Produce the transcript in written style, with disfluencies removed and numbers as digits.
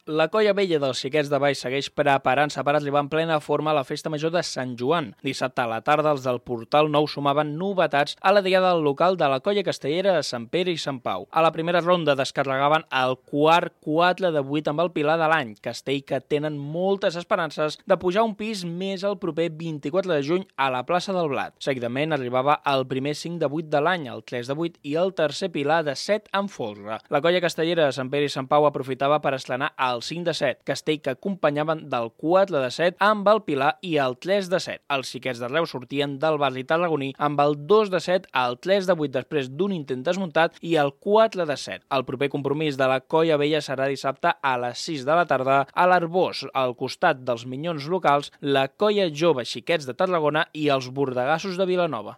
La Colla Vella dels Xiquets de Baix segueix preparant-se per arribar en plena forma a la Festa Major de Sant Joan. Dissabte a la tarda, els del Portal Nou sumaven novetats a la diada del local de la Colla Castellera a Sant Pere i Sant Pau. A la primera ronda descarregaven el quart 4 de 8 amb el Pilar de l'any, castell que tenen moltes esperances de pujar un pis més el proper 24 de juny a la plaça del Blat. Seguidament arribava el primer 5 de 8 de l'any, el 3 de 8 i el tercer Pilar de 7 amb folre. La Colla Castellera de Sant Pere i Sant Pau aprofitava per estrenar el 5 de 7, castell que acompanyaven del 4 de 7 amb el Pilar i el 3 de 7. Els xiquets de Reus sortien del barri tarragoní amb el 2 de 7, el 3 de 8 després d'un intent desmuntat i el 4 de 7. El proper compromís de la Colla Vella serà dissabte a les 6 de la tarda a l'Arbós, al costat dels minyons locals, la Colla Jove Xiquets de Tarragona i els bordegassos de Vilanova.